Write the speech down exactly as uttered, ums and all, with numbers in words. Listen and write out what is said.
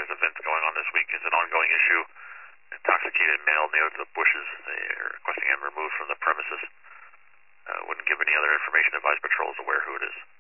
there's events going on this week. It's an ongoing issue. Intoxicated male nailed to the bushes. They are requesting him removed from the premises. Uh, wouldn't give any other information. Advise patrol is aware who it is.